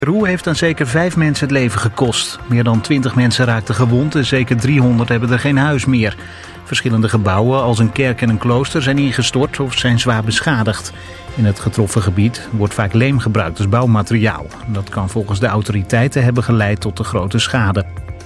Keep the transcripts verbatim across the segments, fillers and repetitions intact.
Peru heeft aan zeker vijf mensen het leven gekost. Meer dan twintig mensen raakten gewond en zeker driehonderd hebben er geen huis meer. Verschillende gebouwen als een kerk en een klooster zijn ingestort of zijn zwaar beschadigd. In het getroffen gebied wordt vaak leem gebruikt als bouwmateriaal. Dat kan volgens de autoriteiten hebben geleid tot de grote schade.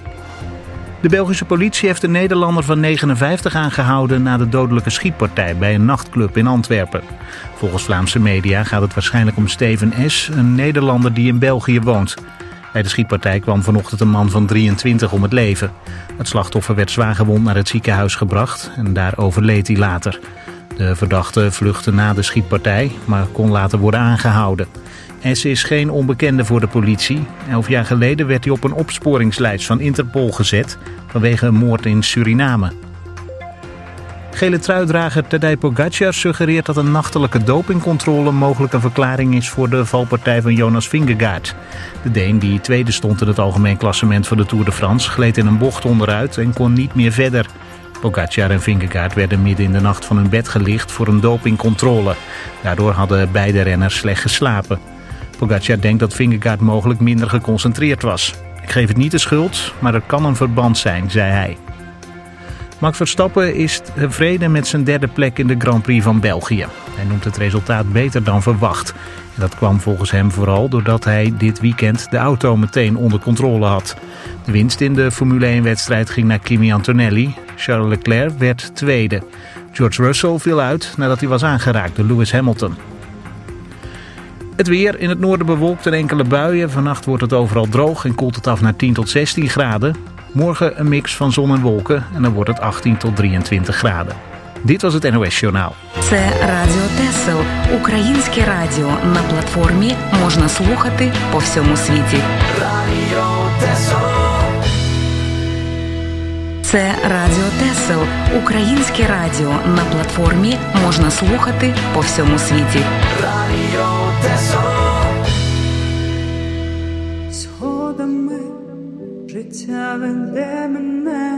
De Belgische politie heeft een Nederlander van negenenvijftig aangehouden na de dodelijke schietpartij bij een nachtclub in Antwerpen. Volgens Vlaamse media gaat het waarschijnlijk om Steven S., een Nederlander die in België woont. Bij de schietpartij kwam vanochtend een man van drieëntwintig om het leven. Het slachtoffer werd zwaargewond naar het ziekenhuis gebracht en daar overleed hij later. De verdachte vluchtte na de schietpartij, maar kon later worden aangehouden. S is geen onbekende voor de politie. Elf jaar geleden werd hij op een opsporingslijst van Interpol gezet vanwege een moord in Suriname. Gele truidrager Tadej Pogačar suggereert dat een nachtelijke dopingcontrole mogelijk een verklaring is voor de valpartij van Jonas Vingegaard. De Deen, die tweede stond in het algemeen klassement van de Tour de France, gleed in een bocht onderuit en kon niet meer verder. Pogačar en Vingegaard werden midden in de nacht van hun bed gelicht voor een dopingcontrole. Daardoor hadden beide renners slecht geslapen. Pogačar denkt dat Vingegaard mogelijk minder geconcentreerd was. Ik geef het niet de schuld, maar er kan een verband zijn, zei hij. Max Verstappen is tevreden met zijn derde plek in de Grand Prix van België. Hij noemt het resultaat beter dan verwacht. En dat kwam volgens hem vooral doordat hij dit weekend de auto meteen onder controle had. De winst in de Formule één-wedstrijd ging naar Kimi Antonelli. Charles Leclerc werd tweede. George Russell viel uit nadat hij was aangeraakt door Lewis Hamilton. Het weer, in het noorden bewolkt en enkele buien. Vannacht wordt het overal droog en koelt het af naar tien tot zestien graden. Morgen een mix van zon en wolken en dan wordt het achttien tot drieëntwintig graden. Dit was het N O S-journaal. Це Радіо Тесел, українське радіо. На платформі можна слухати по всьому світі. Радіо Тесел. Це Радіо Тесел, українське радіо. На платформі можна слухати по всьому світі. Радіо Тесел. Сходами життя веде мене,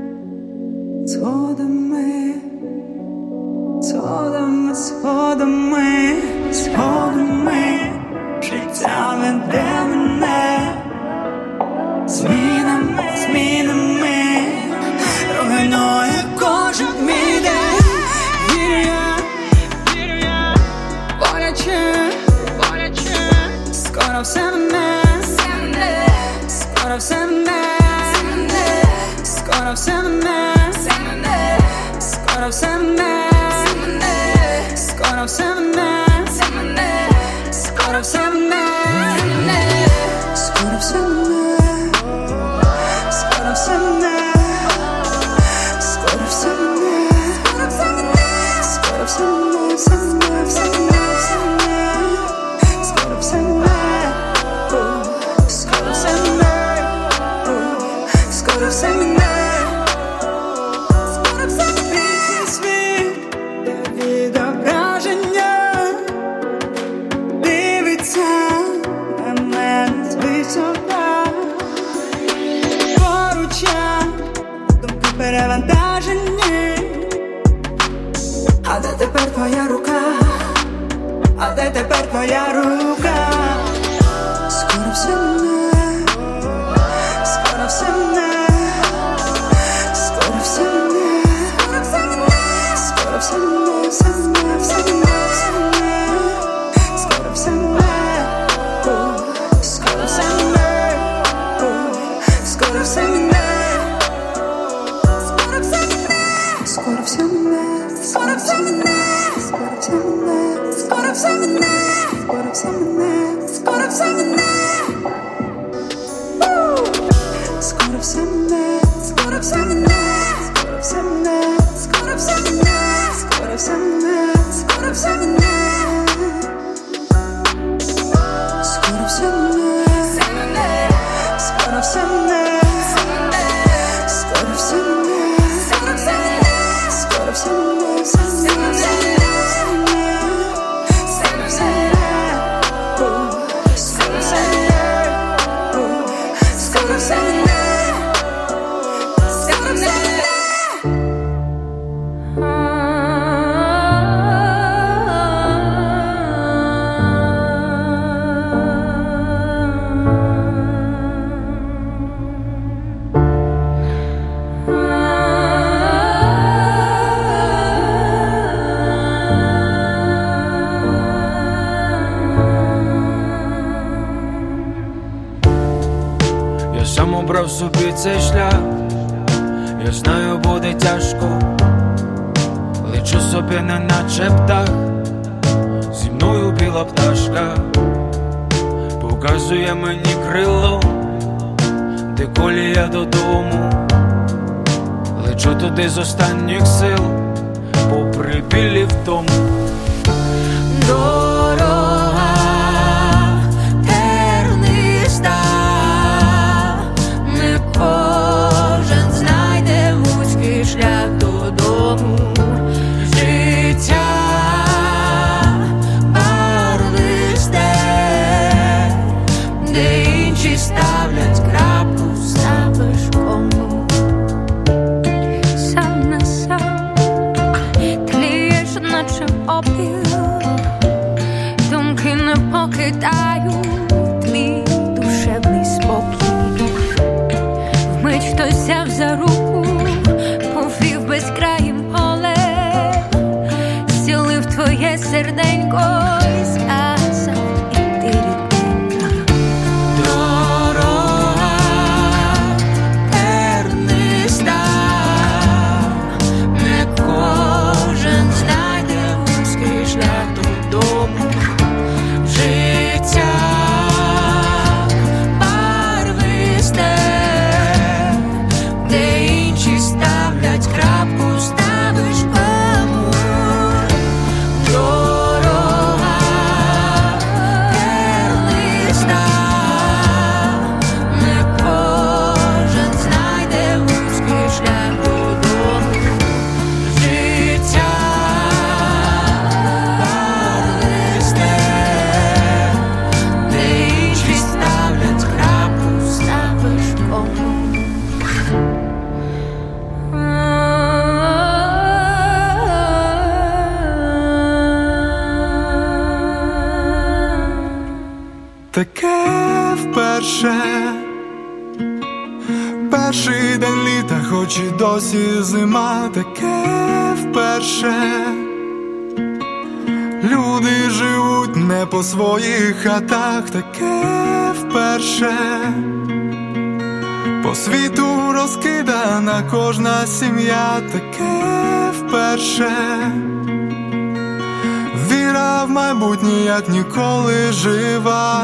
сходами, сходами, сходами, сходами, життя веде мене, змінами, змінами, руйнує кожен мій день. Вірю я, вірю я, боляче, боляче, скоро все мене, скоро все мене, скоро все мене, скоро все мене, скоро все мене, скоро все мене, скоро все мене, скоро все мене, скоро все мене, скоро все мене, все мене, все мене, все мене, скоро все мене, скоро все мене, скоро все мене. А де тепер твоя рука? А де тепер твоя рука? Скоро все мене, скоро все мене, скоро все мене, скоро все мене, все мене, все мене, все мене, скоро все мене, скоро все мене, скоро все мене. Скоро все мене, скоро все мене, скоро все мене, скоро все мене, скоро все мене, скоро все мене. сам обрав собі цей шлях. Я знаю, буде тяжко, лечу собі не наче птах. Зі мною біла пташка показує мені крило, де колія додому. Лечу туди з останніх сил, попри білі втому. Дорога терниста, не кожен знайде вузький шлях додому. Життя барвисте, де інші ставлять крапку, ставиш кому. Сам на сам тлієш, наче попіл, думки не покидають твій душевний спокій. Вмить хтось взяв за руку, повів безкраїм полем, зцілив твоє серденько і сказав: іди, рідненька. Дорога терниста, не кожен знайде вузький шлях додому. Життя барвисте, де інші ставлять крапку, ставиш кому. Дорога терниста, не кожен знайде вузький шлях додому. Життя барвисте, де інші ставлять крапку, ставиш кому. Таке вперше, перший день літа, хоч і досі зима. Таке вперше, люди живуть не по своїх хатах. Таке вперше, по світу розкидана кожна сім'я. Таке вперше, віра в майбутнє як ніколи жива.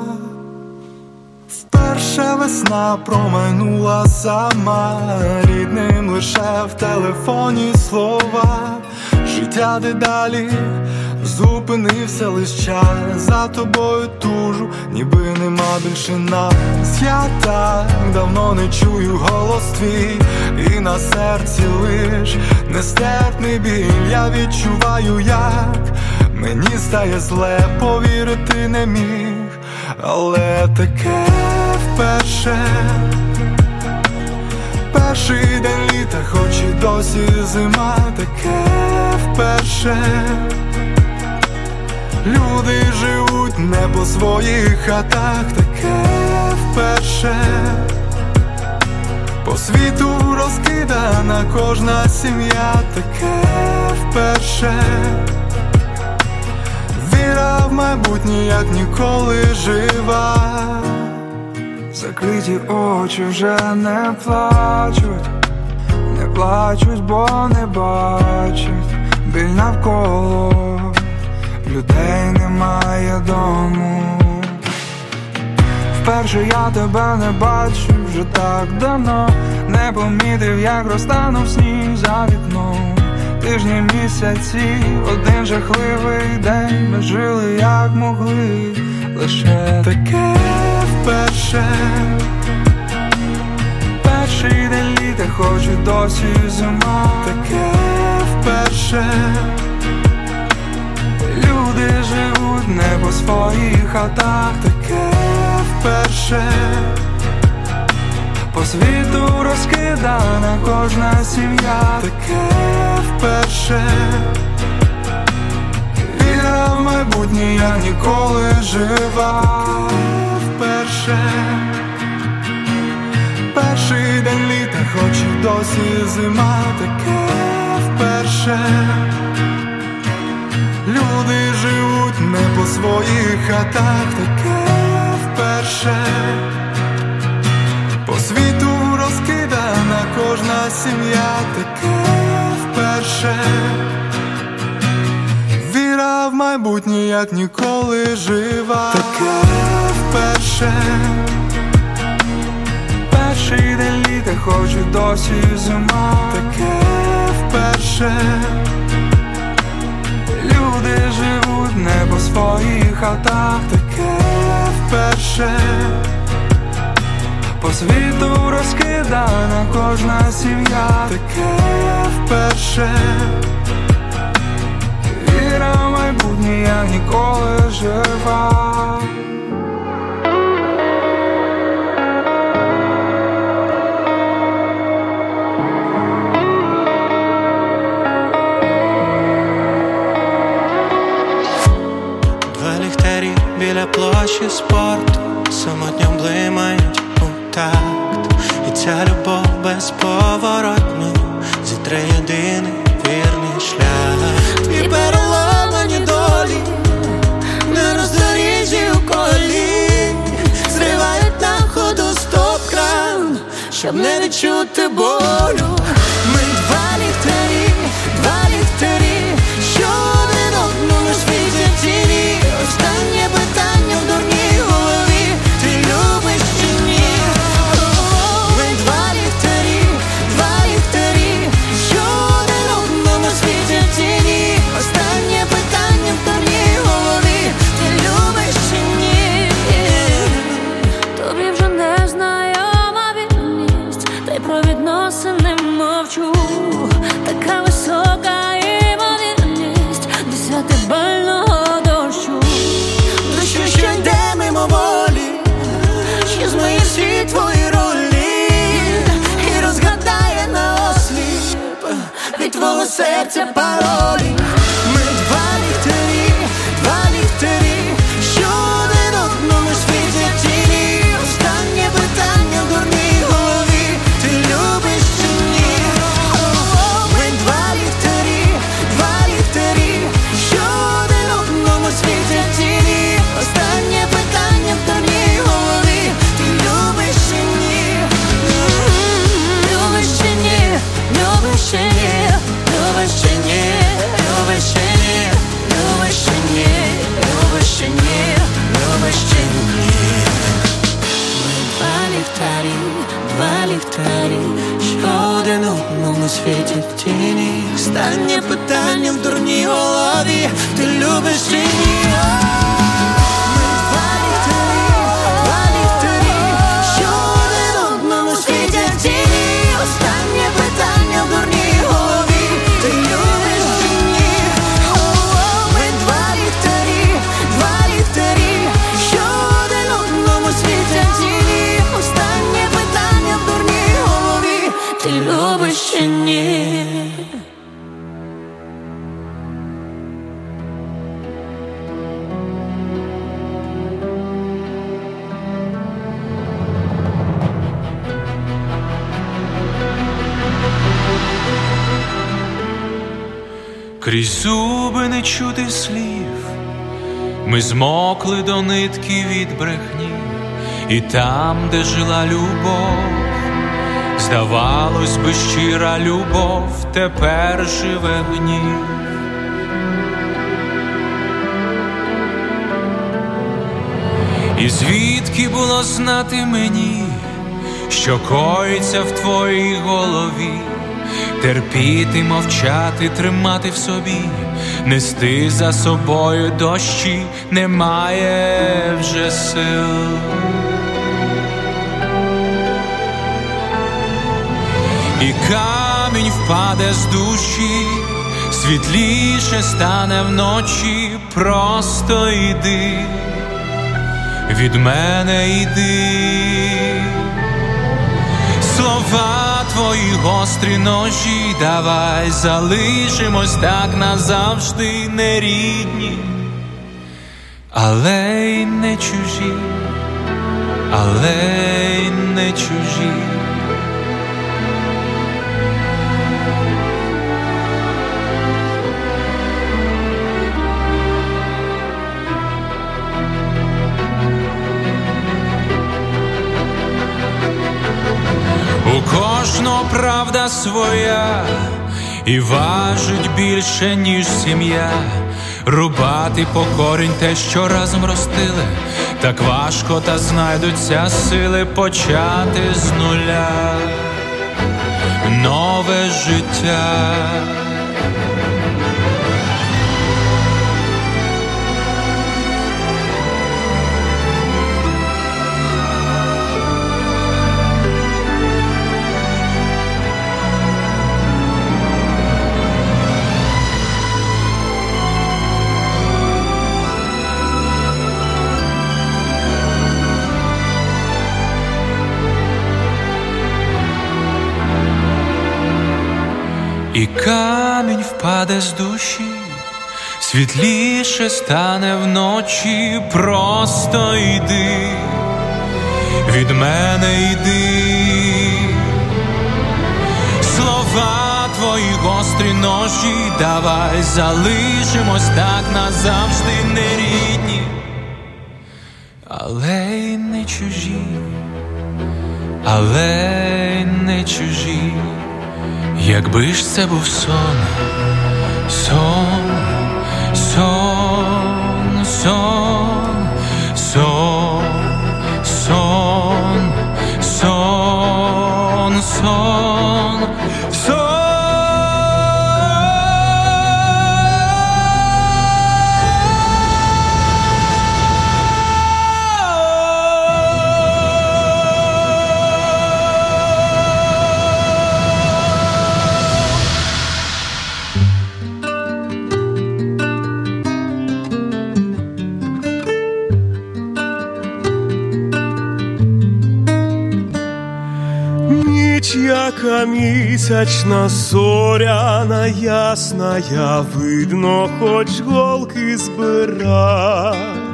Вперше весна промайнула сама, рідним лише в телефоні слова. Життя дедалі зупинився лиш час, за тобою тужу, ніби нема більше нас. Я так давно не чую голос твій, і на серці лиш нестерпний біль. Я відчуваю, як мені стає зле, повірити не міг, але таке вперше, перший день літа, хоч і досі зима. Таке вперше, люди живуть не по своїх хатах. Таке вперше, по світу розкидана кожна сім'я. Таке вперше, віра в майбутнє як ніколи жива. Закриті очі вже не плачуть, не плачуть, бо не бачать біль навколо, людей немає дому. Вперше я тебе не бачу вже так давно, не помітив, як розтанув сніг за вікном. Тижні, місяці, один жахливий день, ми жили як могли, лише таке вперше, перший день літа, хоч і досі зима. Таке вперше, люди живуть не по своїх хатах. Таке вперше, по світу розкидана кожна сім'я. Таке вперше, віра в майбутнє як ніколи жива. Вперше, перший день літа, хоч і досі зима. Таке вперше, люди живуть не по своїх хатах. Таке вперше, По світу розкидана кожна сім'я, таке вперше. Віра в майбутнє, як ніколи жива, таке вперше. Перший день літа, хоч і досі зима, таке вперше. Люди живуть не по своїх хатах, таке вперше. По світу розкидана кожна сім'я, таке вперше. Віра в майбутнє, як ніколи жива. Два ліхтарі біля площі спорту самотньо блимають у такт. І ця любов безповоротна зітре єдиний вірний шлях. Твій переламані долі на роздоріжжі у колі зривають на ходу стоп-кран, щоб не відчути болю. Ми два ліхтарі, два ліхтарі, що один одному світять тіні. Останнє питання в дурній голові: ти любиш чи ні? Ми два ліхтарі, два ліхтарі, що один одному світять тіні. Останнє питання в дурній голові: ти любиш чи ні? Тобі вже не знайома вільність, та й про відносини мовчу. Така висока імовірність десятибального дощу. Дощу, що йде мимоволі, що змиє всі твої ролі і розгадає наосліп від твого серця паролі. Ми два ліхтарі, два ліхтарі, що один одному світять тіні. Останнє питання в дурній голові: ти любиш чи ні? Ми два ліхтарі, два ліхтарі, що один одному світять тіні. Останнє питання в дурній голові: ти любиш чи ні? Любиш чи ні? Любиш чи ні? Любиш чи ні? Любиш чи ні? Любиш чи ні? Любиш чи ні? Любиш чи ні? Ми два ліхтарі, два ліхтарі, що один одному світять тіні. Останнє питання в дурній голові: ти любиш чи ні? Ми два ліхтарі, два ліхтарі, що один одному світять тіні. Останнє питання в дурній голові: ти любиш чи ні? Ми два ліхтарі, два ліхтарі, що один одному світять тіні. Останнє питання в дурній голові: ти любиш чи ні? Крізь зуби не чути слів, ми змокли до нитки від брехні. І там, де жила любов, здавалось би, щира любов, тепер живе гнів. І звідки було знати мені, що коїться в твоїй голові? Терпіти, мовчати, тримати в собі, нести за собою дощі немає вже сил. І камінь впаде з душі, світліше стане вночі. Просто йди, від мене йди. Слова твої гострі ножі, давай залишимось так назавжди, не рідні, але й не чужі, але й не чужі. кожного правда своя, і важить більше, ніж сім'я. Рубати по корінь те, що разом ростили, так важко, та знайдуться сили почати з нуля нове життя. І камінь впаде з душі, світліше стане вночі. Просто йди, від мене йди. Слова твої гострі ножі, давай залишимось так назавжди, не рідні, але й не чужі, але й не чужі. Якби ж це був сон, сон, сон, сон, сон, сон, сон, сон, сон. Яка місячна, зоряна, ясна, я видно, хоч голки збира.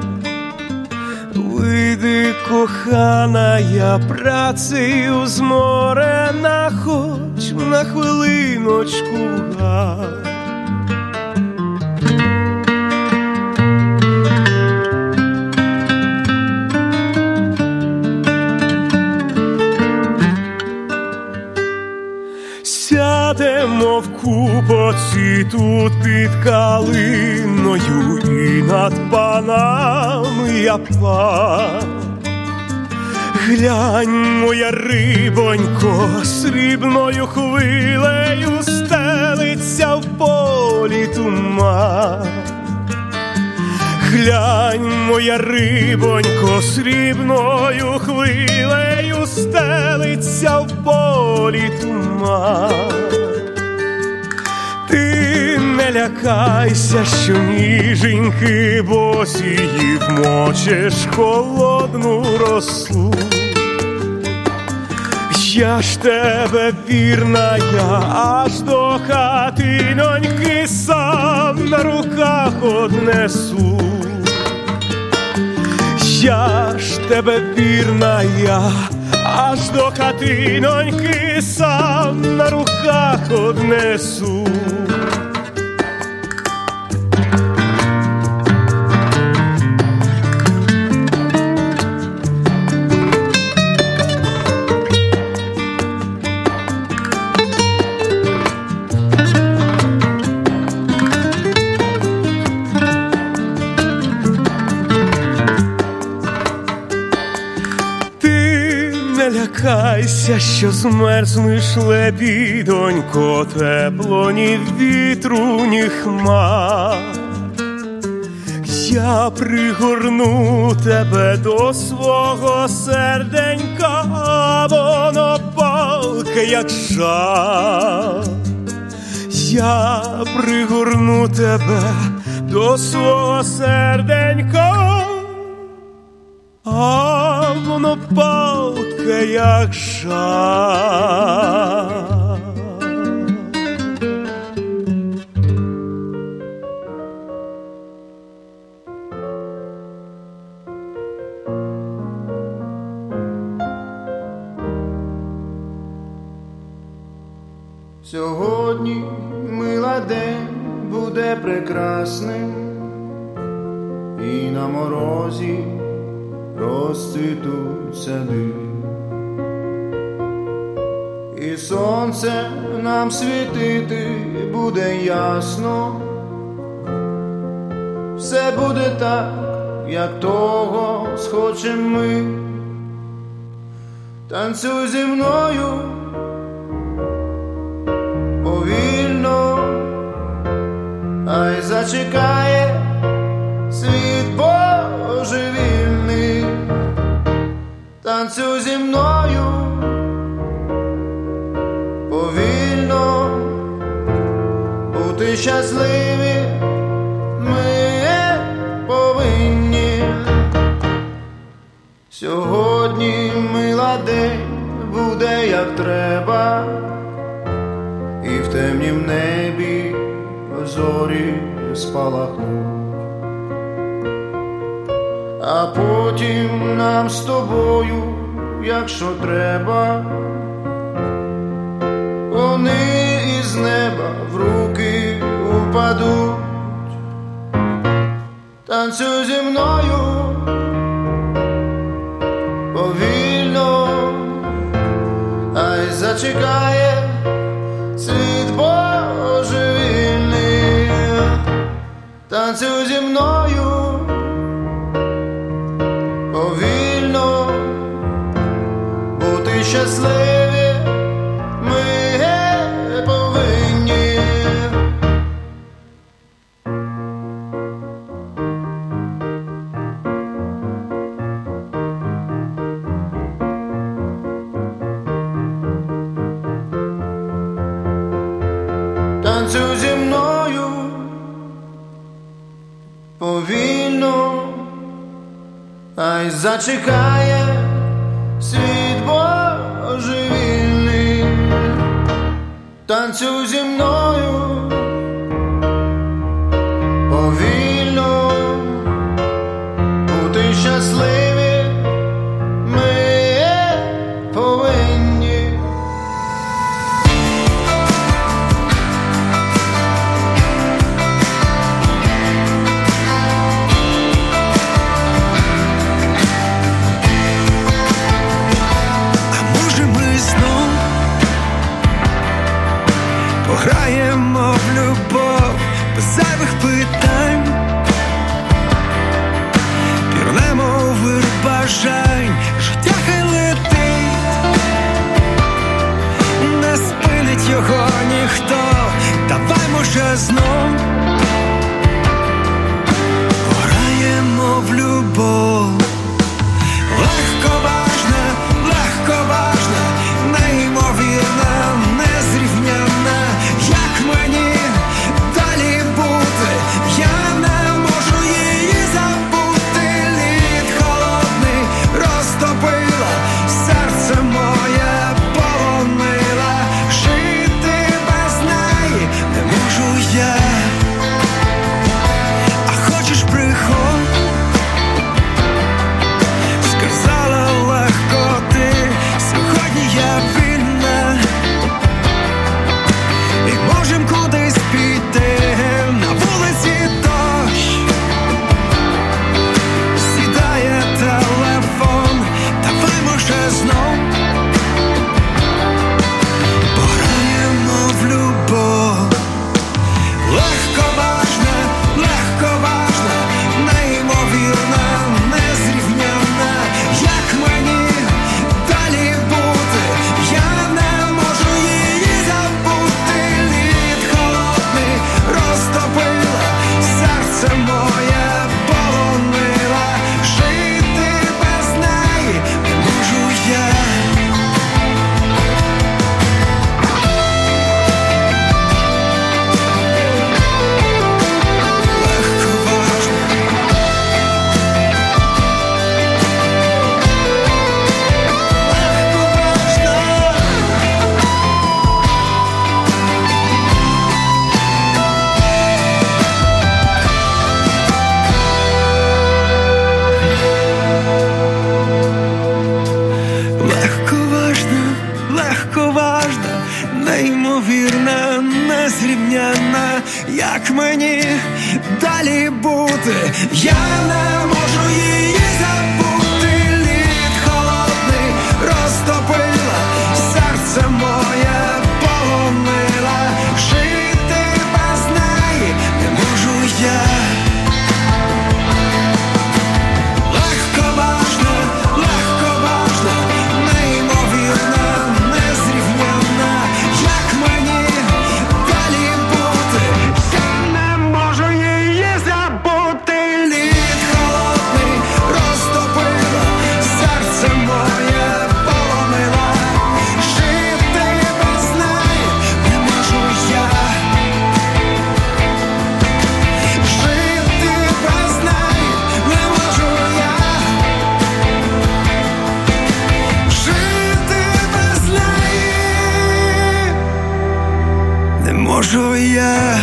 Вийди, кохана, я працею зморена, хоч на хвилиночку га. Сядемо вкупоці тут під калиною, і над панами я пан. Глянь, моя рибонько, срібною хвилею стелиться в полі туман. Глянь, моя рибонько, срібною хвилею стелиться в полі туман. Ти не лякайся, що ніженьки босії вмочиш холодну росу. Я ж тебе, вірна, я аж до хатиноньки сам на руках однесу. Я ж тебе, вірна, я аж до хатиноньки сам на руках однесу. Лякайся, що змерзнеш, лебідонько, тепло ні вітру, ні хмар. Я пригорну тебе до свого серденька, а воно палке, як жар. Я пригорну тебе до свого серденька, а воно палке, як жар. Сьогодні, мила, день буде прекрасним, і на морозі розцвітуть сади. і сонце нам світити буде ясно. Все буде так, як того схочем ми. Танцюй зі мною повільно, ай зачекає світ божевільний. Танцюй зі мною повільно, бути щасливі ми повинні. Сьогодні мила день буде як треба, і в темнім небі зорі спалахнуть. А потім нам з тобою, якщо треба, вони із неба в руки упадуть. Танцюй зі мною повільно, ай зачекає світ божевільний. Танцюй зі мною повільно, бути щасливі ми повинні. Танцюй зі мною повільно, ай зачекає світ божевільний. Танцюй зі мною повільно, бути щасливі ми повинні. Граємо в любов без зайвих питань, пірнемо у вир бажань, життя хай летить, не спинить його ніхто. Давай, може, знов граємо в любов. Легковажна, легковажна, неймовірна, незрівняна. Як мені далі бути? Я не можу її забути. Лід холодний розтопила, серце моє полонила. Жити без неї не можу я. А хочеш, приходь, сказала легко ти. Сьогодні я вільна, і можем кудись піти. На вулиці дощ, сідає телефон. Давай, може, знов пограємо в любов. Легковажна, легковажна, неймовірна, незрівняна. Як мені далі бути? Я не можу її забути. Лід холодний розтопила, серце моє полонила. Жити без неї не можу я. Легковажна, легковажна, неймовірна, незрівняна. Як мені далі бути? Я не можу її забути. Лід холодний розтопила, серце моє можу я.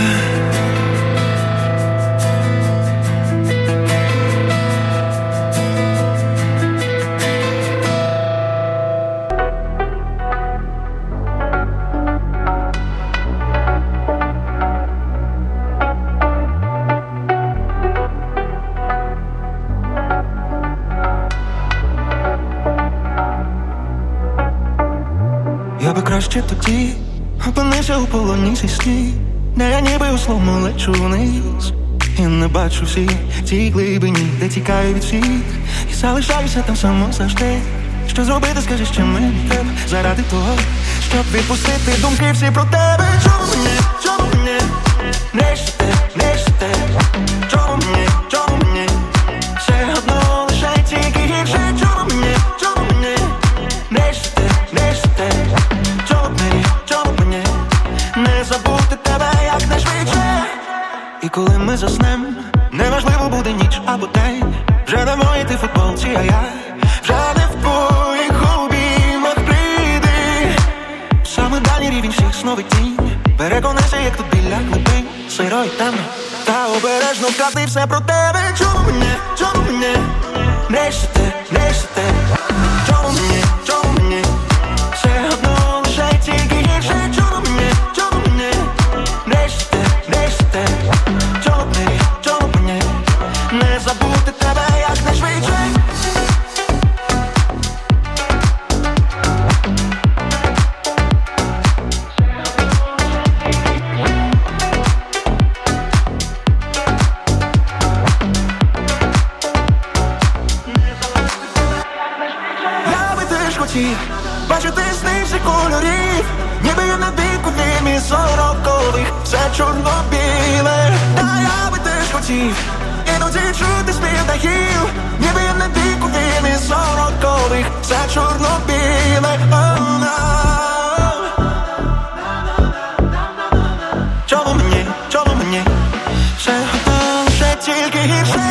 Я би краще тоді опинився у полоні зі слів, де я ніби условно лечу вниз і не бачу всі ці глибині, де тікаю від всіх і залишаюся там само завжди. Що зробити, скажи, що мені треба заради того, щоб відпустити думки всі про тебе. Чому мені, чому мені не щите, не щите? Чому мені, чому мені все одно лише тільки гірше? Чому мені, чому мені не щите, не щите? Не забути тебе як найшвидше. І коли ми заснем, неважливо буде ніч або день, вже не в моїй ти футболці, а я вже не в твоїх обіймах. Прийди, саме дальній рівень всіх снових тінь. Переконайся, як тут біля глибин, сиро й темно, та обережно вказуй все про тебе. Чому мені, чому мені не щите, не щите? Чому мені, чому мені все одно лише тільки гірше? Чому мені, чому мені не щите, не щите? Чому мені, чому мені не забути тебе як найшвидше? Я би теж хотів бачити сни всіх кольорів, ніби я на дику вімі сорокових, все чорно-біле. Та я би теж хотів іноді чути спів птахів, ніби я на дику вімі сорокових, все чорно-біле. Oh, no. Чому мені, чому мені все одно лише тільки гірше?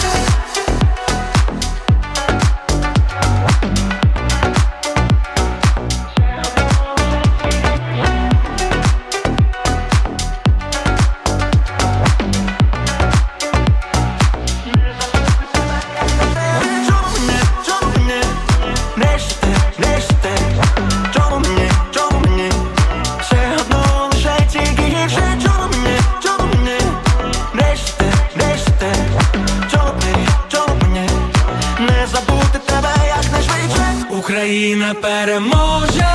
Україна переможе,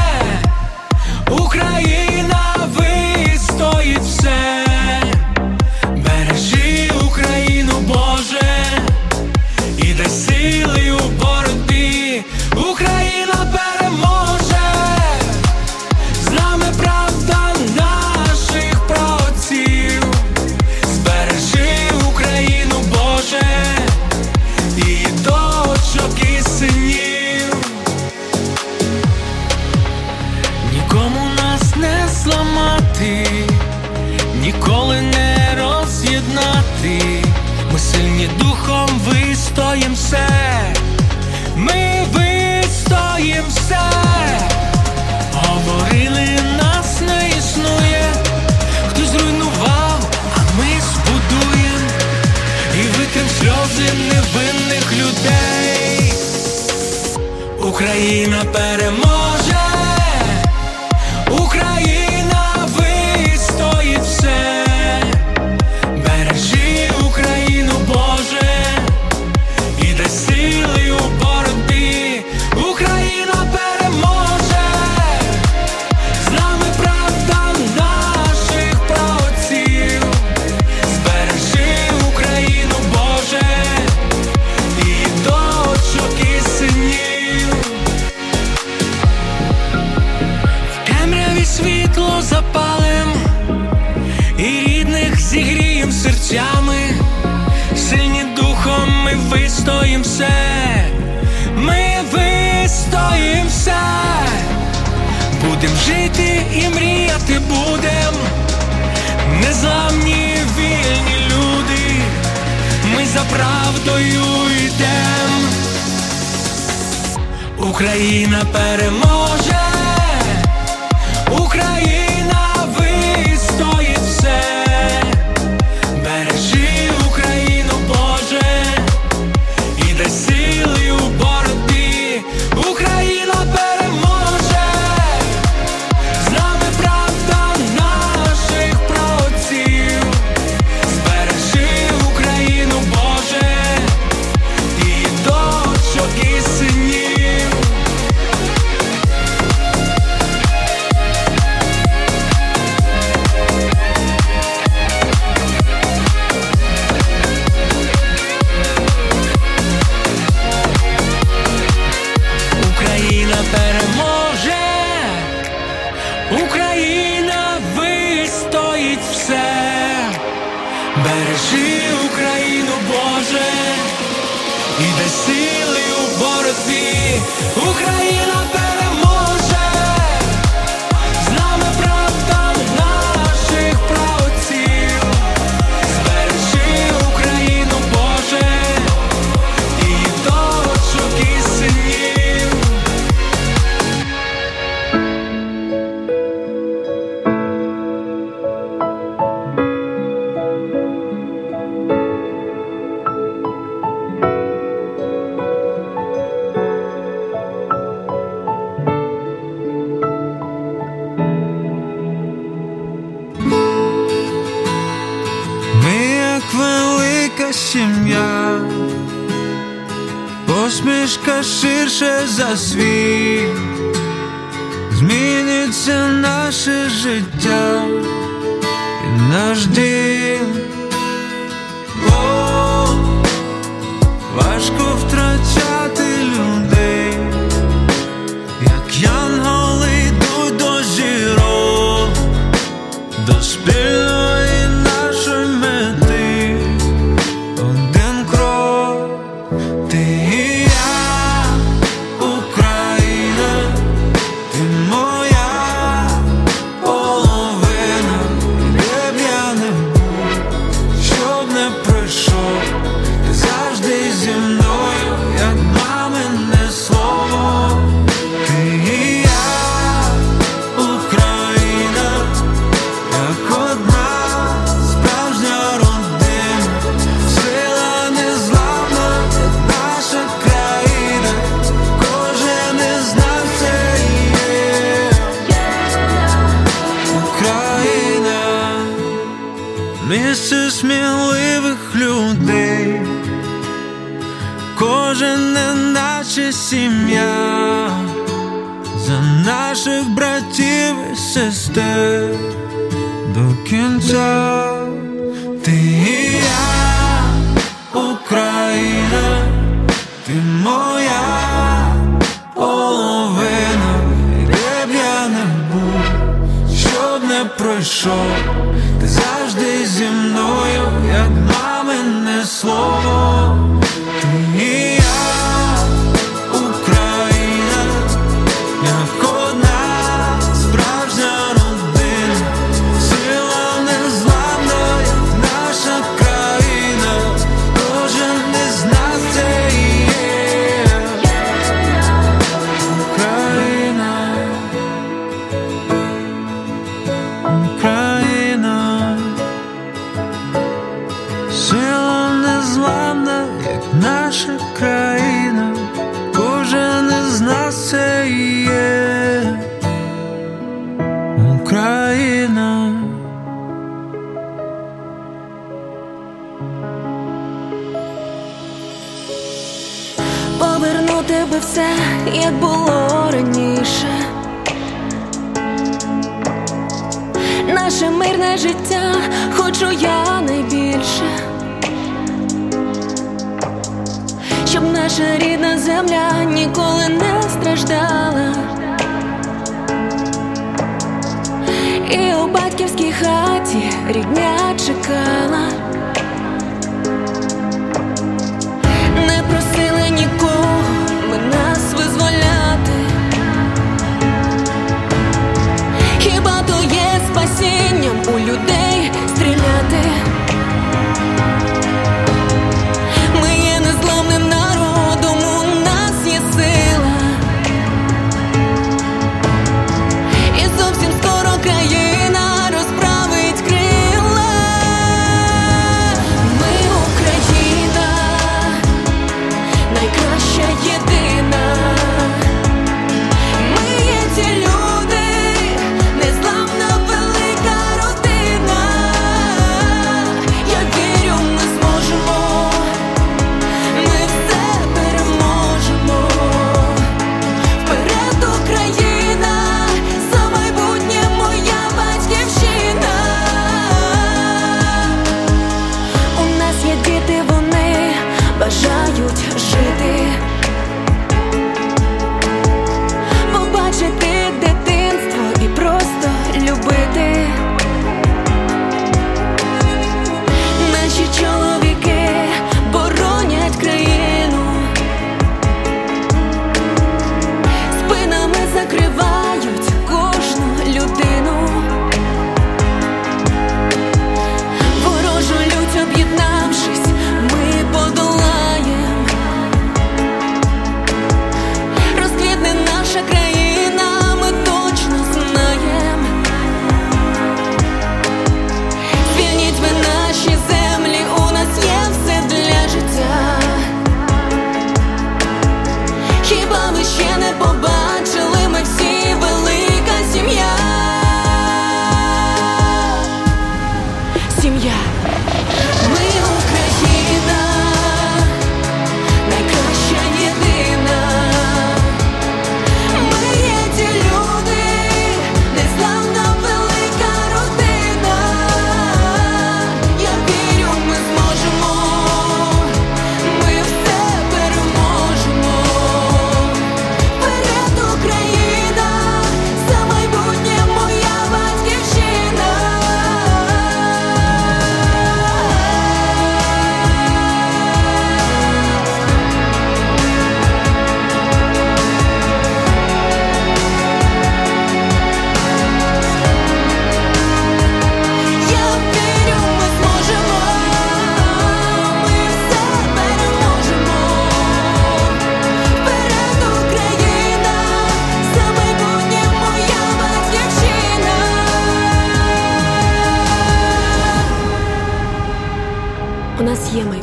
Україна вистоїть все. Бережи Україну, Боже, і дай сили у боротьбі. Україна переможе, з нами правда наших праотців. Збережи Україну, Боже, і дочок, і синів. Нікому нас не зламати, ніколи не роз'єднати. Ми сильні духом, вистоїм все. Ми вистоїм все. Говорили, нас не існує, хтось зруйнував, а ми збудуєм. І витрим сльози невинних людей. Україна переможе, Україна вистоїть все. Бережи Україну, Боже, і дай сили у боротьбі. Україна переможе, з нами правда наших праотців. Збережи Україну, Боже, і дочок, і синів. В темряві світло запалим, і рідних зігрієм серцями. Сильні духом ми вистоїм все. Ми вистоїм все. Будем жити і мріяти будем. Незламні вільні люди, ми за правдою йдем. Україна переможе, Україна вистоїть. Україна переможе, з нами правда наших праотців. Збережи Україну, Боже, і дочок, і синів. Сім'я, посмішка ширше за світ, зміниться наше життя і наш дім. О, важко втрачати людей, як янголи йдуть до зірок, до спільної нашої мети. Місце сміливих людей, кожен неначе сім'я, за наших братів і сестер до кінця. Ти і я, Україна, ти моя половина, і де б я не був, щоб не пройшов, ти завжди зі мною, як мамине слово. Ти і я, Україна, як одна справжня родина, сила незламна, як наша країна, кожен із нас це і є Україна, Україна. Сила незламна, як наша країна, кожен із нас це і є Україна. Повернути би все, як було раніше, наше мирне життя хочу я найбільше, щоб наша рідна земля ніколи не страждала, і у батьківській хаті рідня чекала. Не просили нікого ми нас визволяти, хіба то є спасінням у людей стріляти? Ми є незламним народом, у нас є сила, і зовсім скоро країна розправить крила.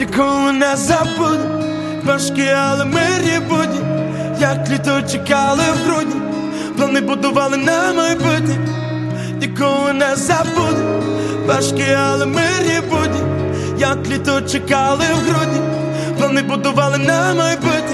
ніколи не забуду. Важкі, але мирні будні, як літо чекали в грудні, плани будували на майбутнє. Ніколи не забуду. Важкі, але мирні будні, як літо чекали в грудні, плани будували на майбутнє.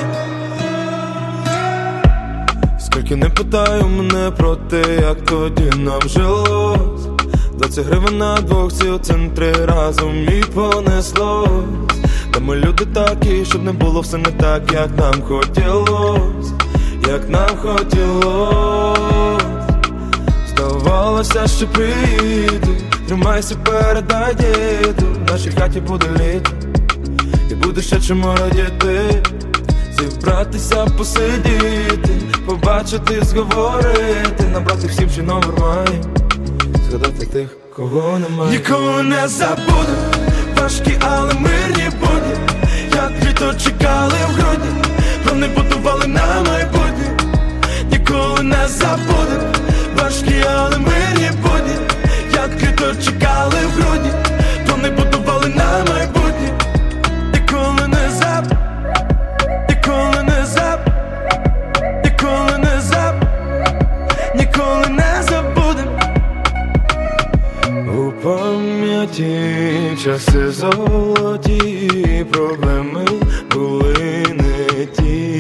Скільки не питаю мене про те, як тоді нам жилось. Двадцять гривень на двох, ці центри разом і понеслось. Та ми люди такі, щоб не було все не так, як нам хотілось, як нам хотілось. Здавалося, що приїду, тримайся, передай діду, в нашій хаті буде літо, і буде ще чому радіти. Зібратися, посидіти, побачити, зговорити, набрати всім, що номер має, згадати тих, кого немає. Ніколи не забуду. Важкі, але мирні будні, як літо чекали в грудні, плани будували на майбутнє. Ніколи не забуду. Важкі, але мирні будні, як літо чекали в грудні, плани будували на майбутнє. Ніколи не забуду. Ніколи не забуду. Ніколи не забуду. Ніколи не забудем. У пам'яті часи золоті, проблеми були не ті.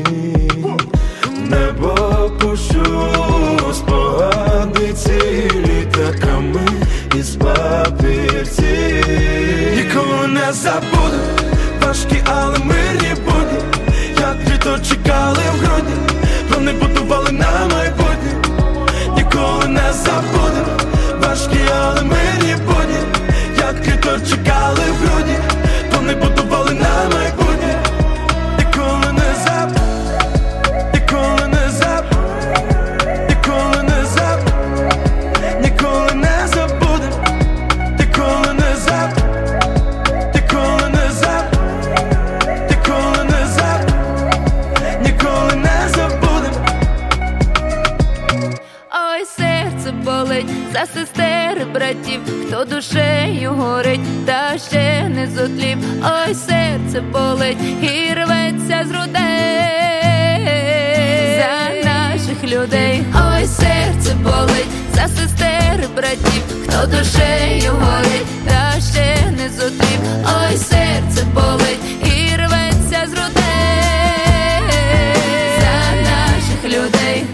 Небо пущу, спогади цілі літаками із папірці. Ніколи не забуду. Важкі, але мирні будні, як літо чекали в грудні, плани будували на майбутнє. Ніколи не забуду. Важкі, але мирні будні, як літо чекали в грудні, плани будували на майбутнє. Ніколи не забуду. Ніколи не забуду. Ніколи не забуду. Ніколи не забудем. Ніколи не забуду. Ніколи не забуду. Ніколи не забуду. Ніколи не забудем. Ой, серце болить за сестер, братів, хто душею горить, та ще не зотлів. Ой, серце болить і рветься з грудей за наших людей. Ой, серце болить за сестер, братів, хто душею горить, та ще не зотлів. Ой, серце болить і рветься з грудей за наших людей.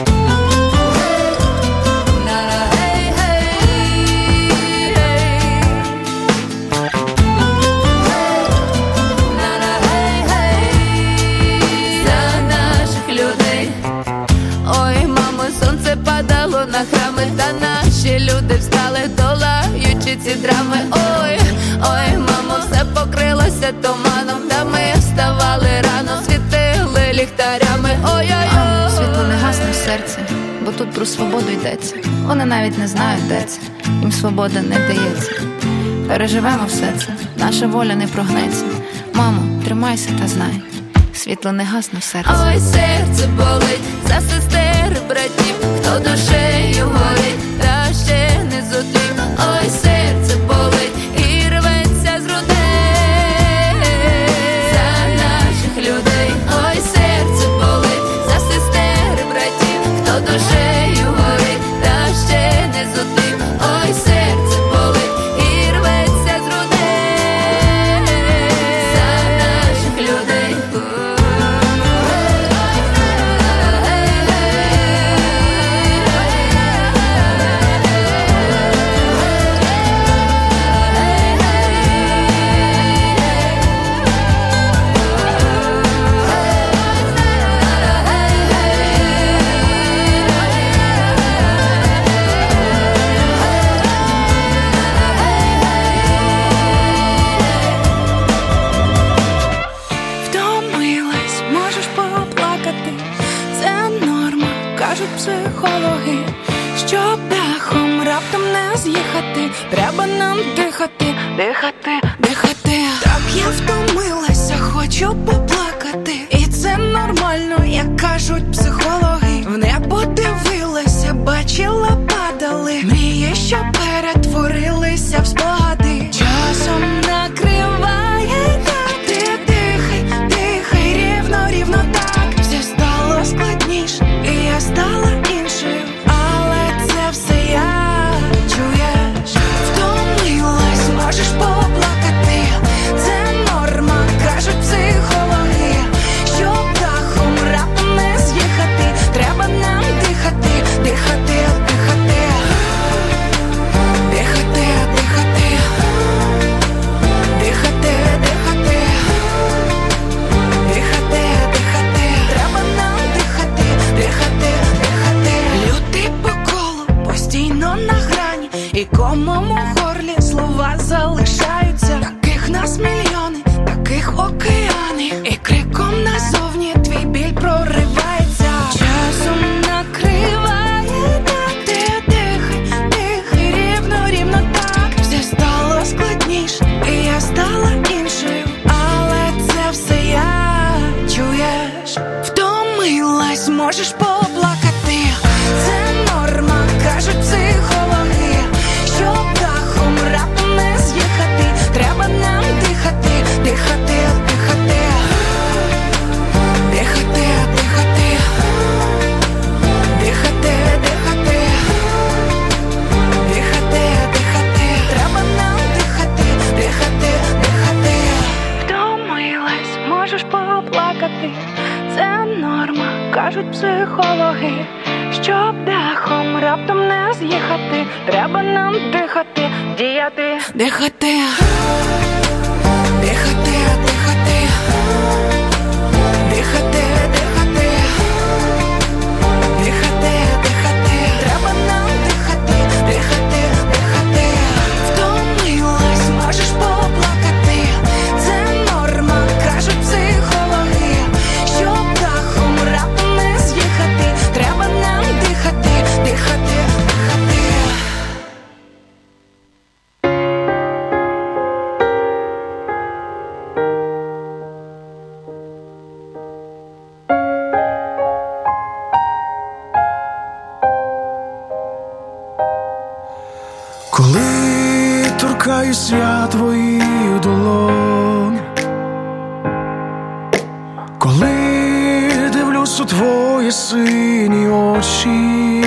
На храми, та наші люди встали, долаючи ці драми. Ой, ой, мамо, все покрилося туманом, та ми вставали рано, світили ліхтарями. Ой-ой-ой. Світло не гасне в серці, бо тут про свободу йдеться. Вони навіть не знають, де це, їм свобода не дається. Переживемо все це, наша воля не прогнеться. Мамо, тримайся та знай, світло не гасне в серці. Ой, серце болить за сестер, братів, хто душею горить, та ще не зотлів. Ой, серце болить і рветься з грудей за наших людей. Ой, серце болить за сестер, братів, хто душею горить, та ще не зотлів. Ой, серце болить і рветься з грудей за наших людей. Психологи, щоб дахом раптом не з'їхати, треба нам дихати, дихати, дихати. Так я втомилася, хочу поплакати, і це нормально, як кажуть психологи. В небо дивилася, бачила, падали мрії, що перетворилися в спогади. Часом накриває поплакати. Це норма, кажуть психологи, щоб дахом раптом не з'їхати. Треба нам дихати, дихати, дихати, дихати, дихати, дихати, дихати, дихати, дихати. Треба нам дихати, дихати, дихати. Втомилась, можеш поплакати. Це норма, кажуть психологи, щоб дахом раптом не з'їхати. Треба нам дихати, діяти, дихати, дихати, дихати, дихати, дихати, дихати, дихати. Треба нам дихати, дихати, дихати. Втомилась, можеш поплакати. Це норма, кажуть психологи, щоб дахом раптом не з'їхати. Треба нам дихати, дихати, дихати. Коли торкаюсь я твоїх долонь, коли дивлюсь у твої сині очі,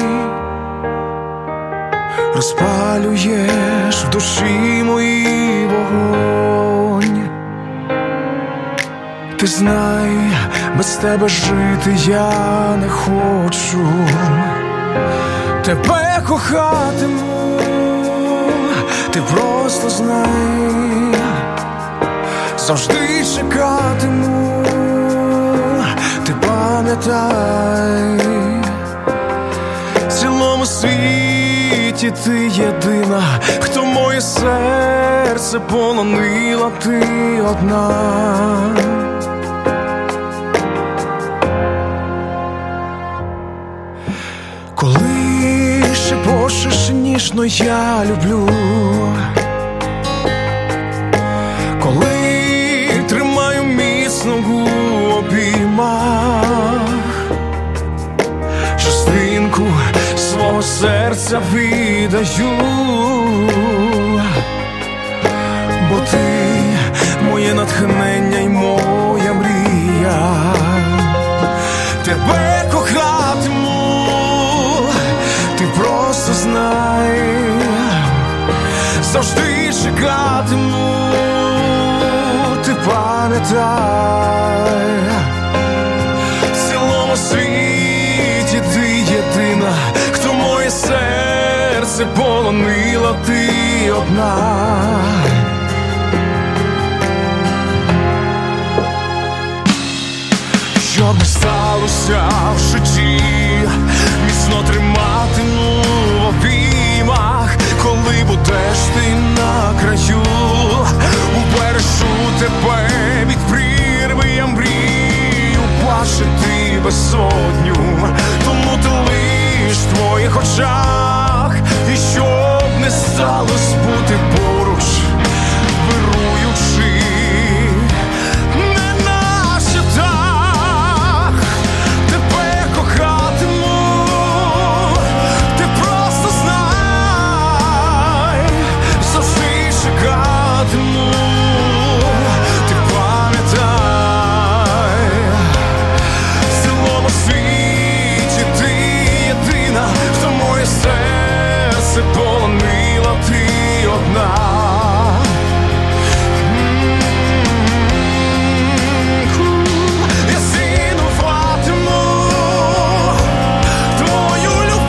розпалюєш в душі моїй вогонь. Ти знай, без тебе жити я не хочу. Тебе кохатиму, ти просто знай, завжди чекатиму, ти пам'ятай. В цілому світі ти єдина, хто моє серце полонила, ти одна. Коли шепочеш ніжно я люблю, коли тримаю міцно у обіймах, частинку свого серця віддаю, бо ти моє натхнення й моя мрія. Тебе кохатиму, ти просто знай, завжди чекатиму, ти пам'ятай. В цілому світі ти єдина, хто моє серце полонила, ти одна. Що б не сталося в житті, міцно триматиму в обіймах. Коли будеш ти на краю, убережу тебе від прірви, я мрію бачити безодню. Тому ти лиш в твоїх очах, і щоб не сталось бути поруч, вируючи. Ти пам'ятай, в цілому світі ти єдина, хто моє серце полонила, ти одна. Я цінуватиму твою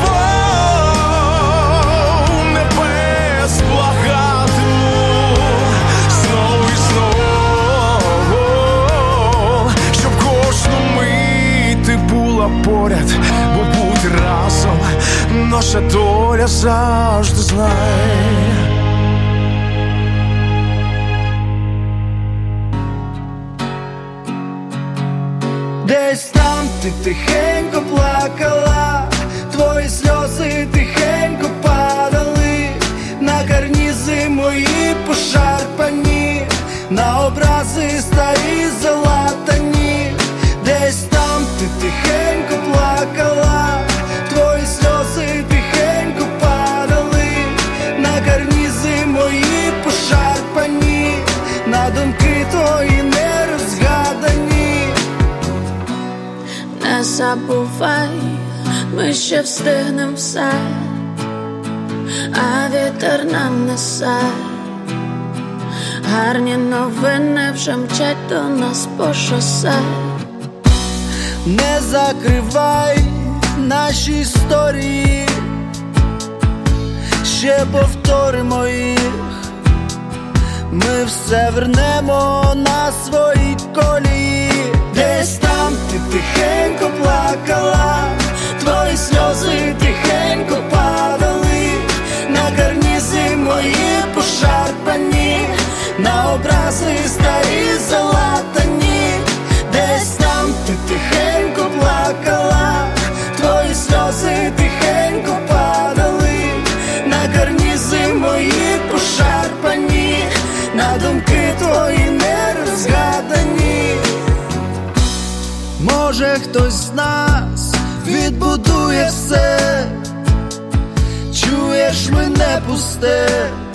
любов, небес благатиму знову і знову, щоб кожну мить ти була поряд, бо бути разом наша доля завжди знає. Десь там ти тихенько плакала, твої сльози тихенько падали на карнізи мої пошарпані, на образи старі залатані. Десь там ти тихенько плакала, забувай, ми ще встигнем все, а вітер нам несе. Гарні новини вже мчать до нас по шосе. Не закривай наші історії, ще повторимо їх. Ми все вернемо на свої колії. Десь там ти тихенько плакала, твої сльози тихенько падали на карнізи мої пошарпані, на образи старі залатані. Десь там ти тихенько плакала, твої сльози тихенько падали на карнізи мої пошарпані, на думки твої нерозгадані. Може хтось з нас відбудує все, чуєш мене пусте,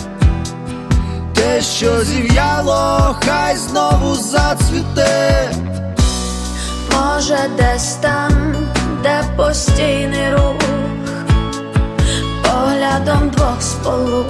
те, що зів'яло, хай знову зацвіте. Може десь там, де постійний рух, поглядом двох сполук,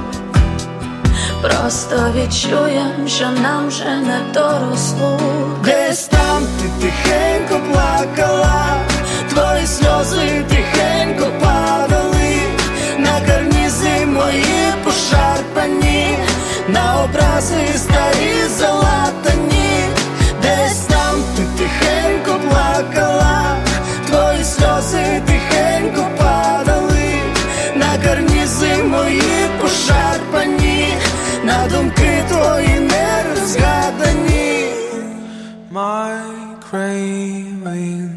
просто відчуєм, що нам вже не до розлук. Десь там ти тихенько плакала, твої сльози тихенько падали на карнізи мої пошарпані, на образи старі залатані. Десь там ти тихенько плакала, твої сльози тихенько падали на карнізи мої пошарпані, на думки твої нерозгадані. My craving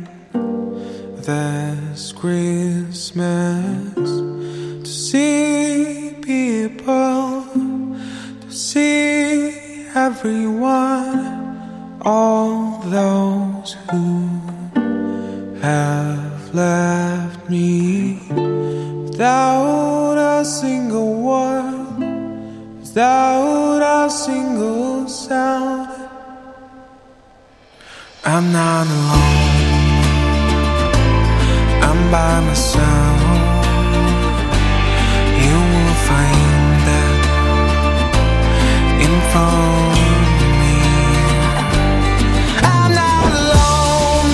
this Christmas to see people, to see everyone, all those who have left me without a single word, without a single sound. I'm not alone, I'm by myself. You will find that in front of me. I'm not alone,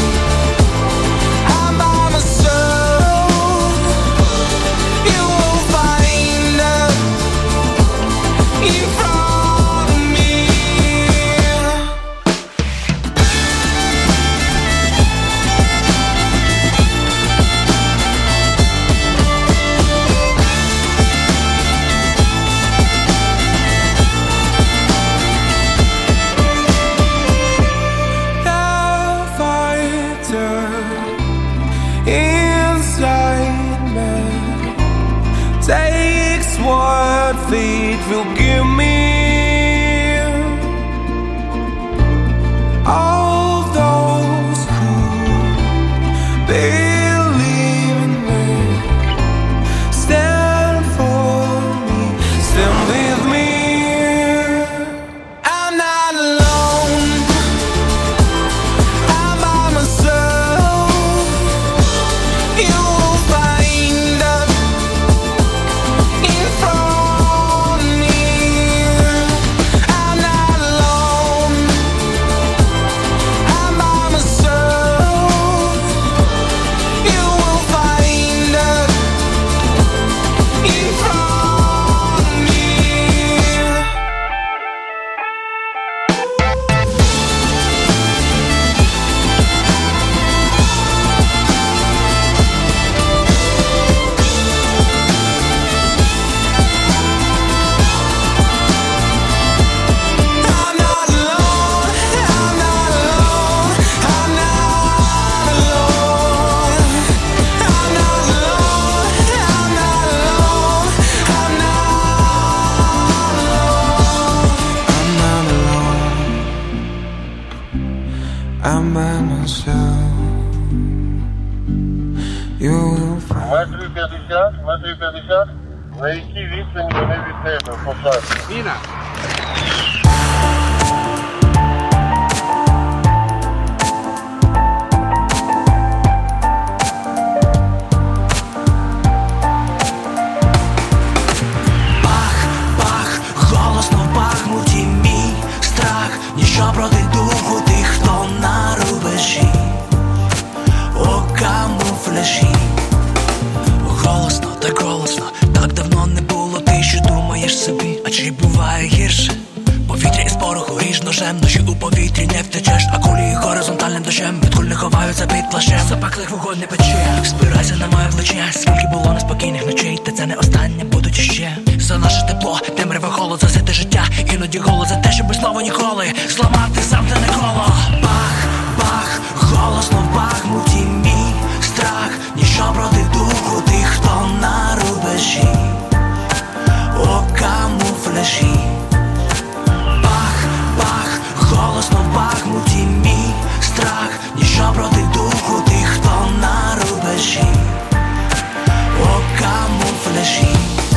I'm by myself. You will find that in front of me. Takes what fate will give me. All those who believe in me, stand for me, stand with me. I'm not alone, I'm by myself. You will find us in front of me. I'm not alone, I'm by myself. You will find us in front of me. I'm not alone, I'm not alone, I'm not alone. I'm not alone, I'm not alone, I'm not alone. I'm not alone, I'm by myself. You will find. Метрів п'ятдесят, метрів п'ятдесят. На якій відстані вони від тебе? Посадки. Міна. камуфляжі. Голосно, так голосно, так давно не було, ти що думаєш собі, а чи буває гірше? Повітря із пороху ріж ножем, ночі у повітрі не втечеш, а кулі горизонтальним дощем від куль не ховаються під плащем. Запеклих вогонь не пече, спирайся на моє плече. Скільки було неспокійних ночей, та це не останнє, будуть іще. За наше тепло, темряве холод, засити життя, іноді голод за те, щоб слово ніколи зламати замкнене коло. Бах, бах, голосно в Бахмуті мій страх, ніщо проти духу тих, хто на рубежі, о камуфляжі. Голосно в Бахмуті мій страх, ніщо проти духу тих, хто на рубежі, о камуфляжі.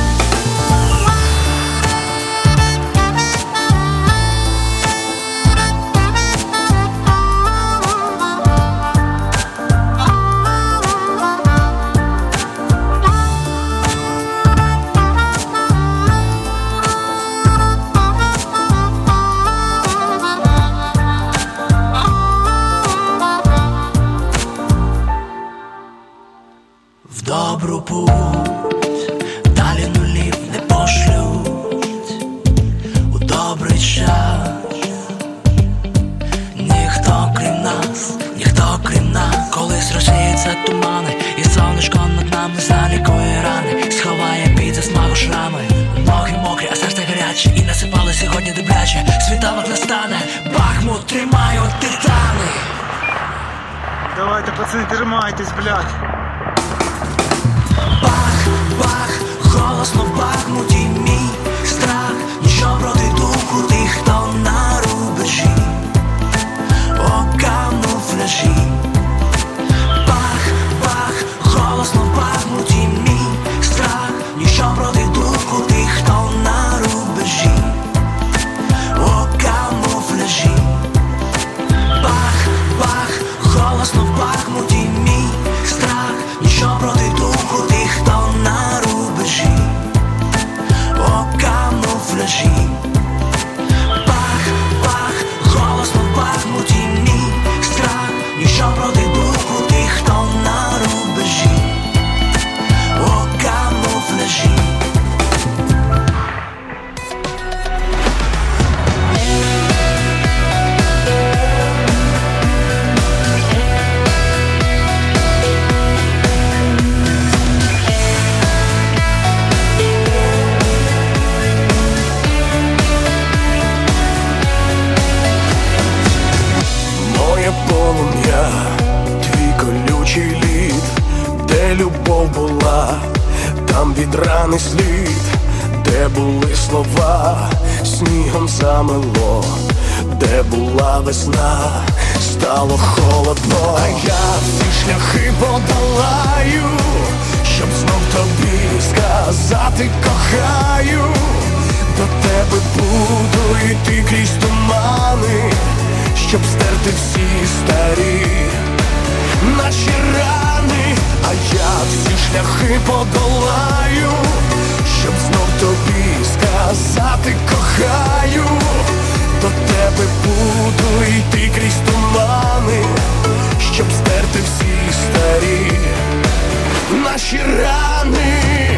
Добру путь, далі нулів не пошлють, у добрий час. Ніхто крім нас, ніхто крім нас. Колись розсіються тумани, і сонечко над нами залікує рани, сховає під засмагу шрами. Ноги мокрі, а серце гаряче, і насипали сьогодні добряче. Світанок настане, Бахмут тримають титани. Давайте, пацани, тримайтесь, блядь. Бах, бах, голосно в Бахмуті мій страх, ніщо проти духу тих, хто на рубежі, о камуфляжі. Бах, бах, голосно в Бахмуті мій страх, ніщо проти духу тих, хто на рубежі, о камуфляжі. Бах, бах, голосно в Бахмуті мій страх, ніщо проти духу тих, хто на рубежі, о камуфляжі. Бах, бах, голосно в Бахмуті мій страх, ніщо проти духу тих, хто на рубежі, о камуфляжі. Полум'я, твій колючий лід, де любов була, там від рани слід, де були слова, снігом замело, де була весна, стало холодно. А я всі шляхи подолаю, щоб знов тобі сказати кохаю. До тебе буду йти крізь тумани, щоб стерти всі старі наші рани. А я всі шляхи подолаю, щоб знов тобі сказати кохаю. До тебе буду йти крізь тумани, щоб стерти всі старі наші рани.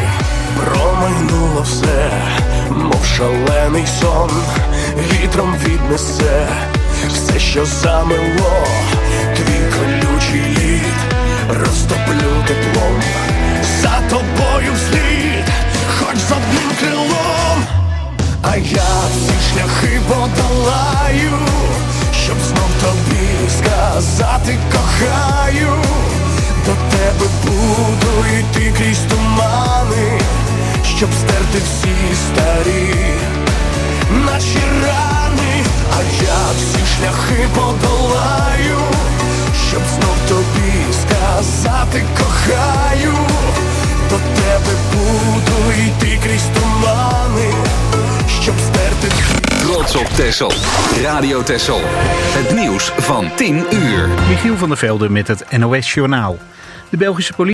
Промайнуло все, мов шалений сон, вітром віднесе все, що замело. Твій колючий лід розтоплю теплом, за тобою вслід, хоч з одним крилом. А я всі шляхи подолаю, щоб знов тобі сказати кохаю. До тебе буду йти крізь тумани, щоб стерти всі старі наші рани. А я всі шляхи подолаю, щоб знов тобі сказати кохаю. До тебе буду йти крізь тумани, щоб стерти. Trots op Texel. Radio Texel. Het nieuws van tien uur. Michiel van der Velde met het N O S Journaal. De Belgische politie